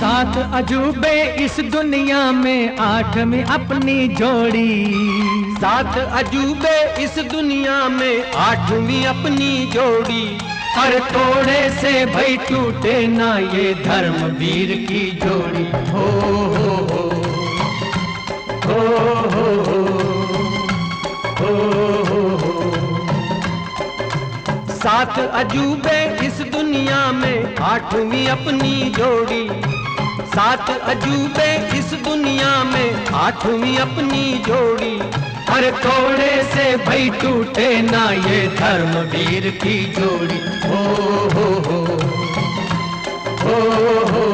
सात अजूबे इस दुनिया में, आठवीं अपनी जोड़ी। सात अजूबे इस दुनिया में, आठवीं अपनी जोड़ी। और तोड़े से भाई टूटे ना ये धर्मवीर की जोड़ी। हो हो हो हो हो हो हो हो। सात अजूबे इस दुनिया में, आठवीं अपनी जोड़ी। सात अजूबे इस दुनिया में, आठवीं अपनी जोड़ी। हर तोड़े से भाई टूटे ना ये धर्मवीर की जोड़ी। हो हो हो हो हो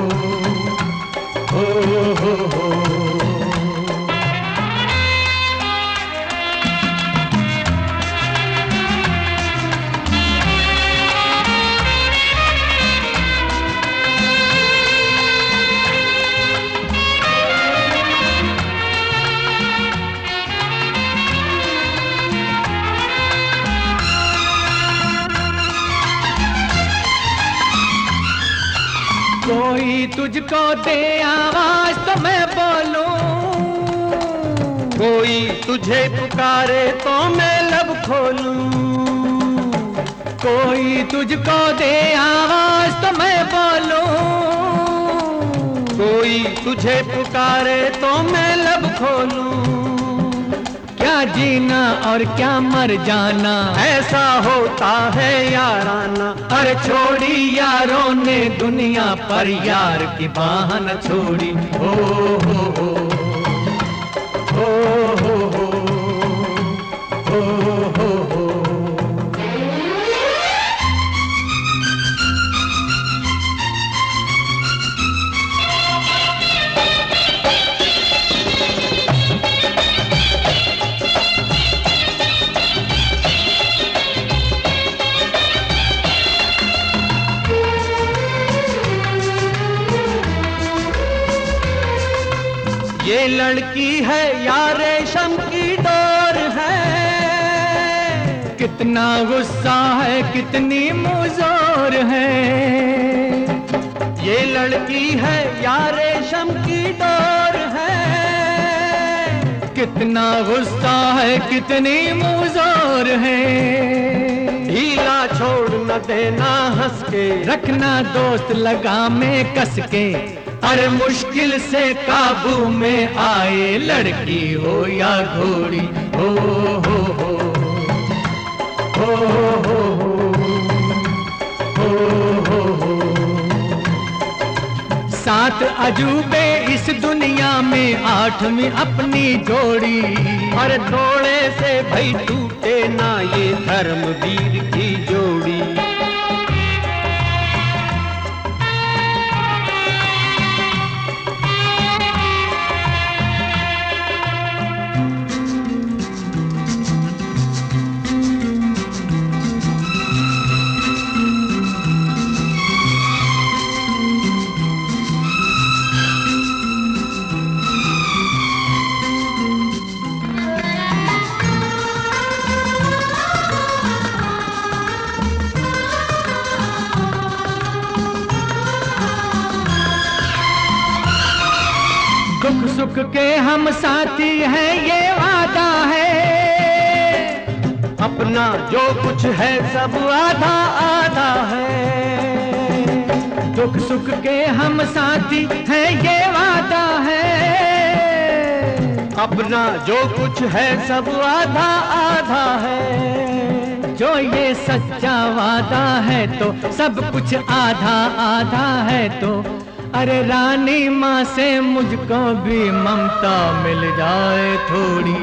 हो हो हो हो। कोई तुझको दे आवाज तो मैं बोलूं, कोई तुझे पुकारे तो मैं लब खोलूं। कोई तुझको दे आवाज तो मैं बोलूं, कोई तुझे पुकारे तो मैं लब खोलूं। क्या जीना और क्या मर जाना, ऐसा होता है याराना। अरे छोड़ी यारों ने दुनिया पर यार की बाह न छोड़ी। हो हो हो हो हो हो हो हो हो। ये लड़की है या रेशम की डोर है। कितना गुस्सा है कितनी मुज़ोर है। ये लड़की है या रेशम की डोर है। कितना गुस्सा है कितनी मुज़ोर है। ढीला छोड़ न देना हंस के, रखना दोस्त लगा में कस के। अरे मुश्किल से काबू में आए, लड़की हो या घोड़ी। हो हो हो हो हो हो हो हो। सात अजूबे इस दुनिया में, आठवीं अपनी जोड़ी। और थोड़े से भाई टूटे ना ये धर्मवीर की जोड़ी। दुख सुख के हम साथी हैं ये वादा है। अपना जो कुछ है सब आधा आधा है। दुख सुख के हम साथी हैं ये वादा है। अपना जो कुछ है सब आधा आधा है। जो ये सच्चा वादा है तो सब कुछ आधा आधा है। तो अरे रानी माँ से मुझको भी ममता मिल जाए थोड़ी।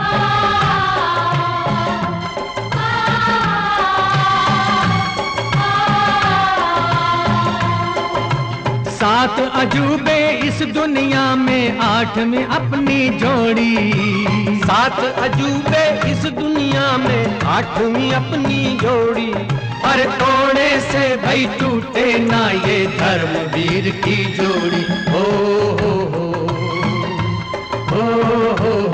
सात अजूबे इस दुनिया में, आठवीं अपनी जोड़ी। सात अजूबे इस दुनिया में, आठवीं अपनी जोड़ी। पर तोड़े से भाई टूटे ना ये धर्मवीर की जोड़ी। हो हो हो हो हो।